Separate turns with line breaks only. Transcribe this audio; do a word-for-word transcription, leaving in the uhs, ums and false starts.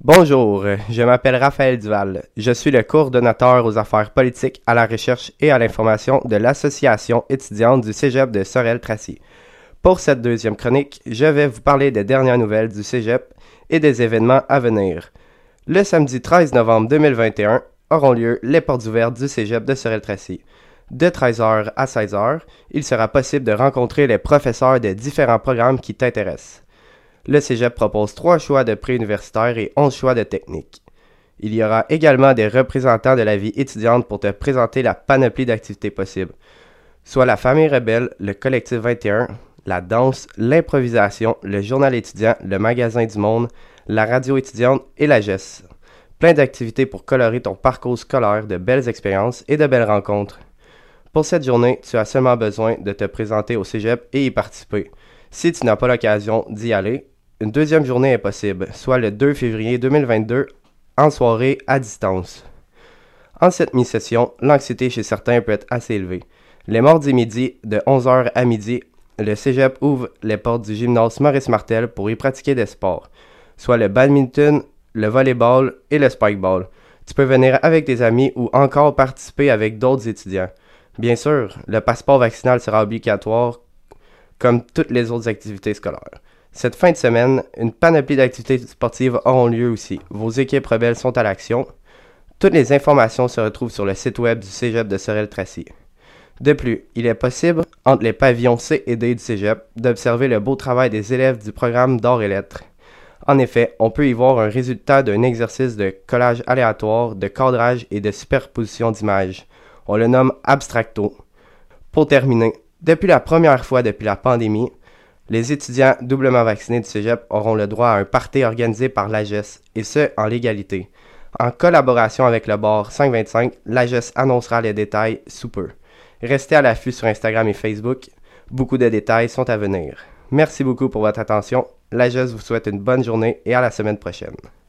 Bonjour, je m'appelle Raphaël Duval. Je suis le coordonnateur aux affaires politiques, à la recherche et à l'information de l'Association étudiante du Cégep de Sorel-Tracy. Pour cette deuxième chronique, je vais vous parler des dernières nouvelles du Cégep et des événements à venir. Le samedi treize novembre deux mille vingt et un auront lieu les portes ouvertes du Cégep de Sorel-Tracy. De treize heures à seize heures, il sera possible de rencontrer les professeurs des différents programmes qui t'intéressent. Le Cégep propose trois choix de préuniversitaires et onze choix de techniques. Il y aura également des représentants de la vie étudiante pour te présenter la panoplie d'activités possibles, soit la famille rebelle, le collectif vingt et un, la danse, l'improvisation, le journal étudiant, le magasin du monde, la radio étudiante et la G E S. Plein d'activités pour colorer ton parcours scolaire, de belles expériences et de belles rencontres. Pour cette journée, tu as seulement besoin de te présenter au Cégep et y participer. Si tu n'as pas l'occasion d'y aller, une deuxième journée est possible, soit le deux février deux mille vingt-deux, en soirée à distance. En cette mi-session, l'anxiété chez certains peut être assez élevée. Les mardis midi, de onze heures à midi, le Cégep ouvre les portes du gymnase Maurice Martel pour y pratiquer des sports, soit le badminton, le volleyball et le spikeball. Tu peux venir avec tes amis ou encore participer avec d'autres étudiants. Bien sûr, le passeport vaccinal sera obligatoire comme toutes les autres activités scolaires. Cette fin de semaine, une panoplie d'activités sportives auront lieu aussi. Vos équipes rebelles sont à l'action. Toutes les informations se retrouvent sur le site web du Cégep de Sorel-Tracy. De plus, il est possible, entre les pavillons C et D du Cégep, d'observer le beau travail des élèves du programme d'Arts et Lettres. En effet, on peut y voir un résultat d'un exercice de collage aléatoire, de cadrage et de superposition d'images. On le nomme Abstracto. Pour terminer, depuis la première fois depuis la pandémie, les étudiants doublement vaccinés du Cégep auront le droit à un party organisé par l'A G E S, et ce, en légalité. En collaboration avec le bar cinq vingt-cinq, l'A G E S annoncera les détails sous peu. Restez à l'affût sur Instagram et Facebook, beaucoup de détails sont à venir. Merci beaucoup pour votre attention, l'A G E S vous souhaite une bonne journée et à la semaine prochaine.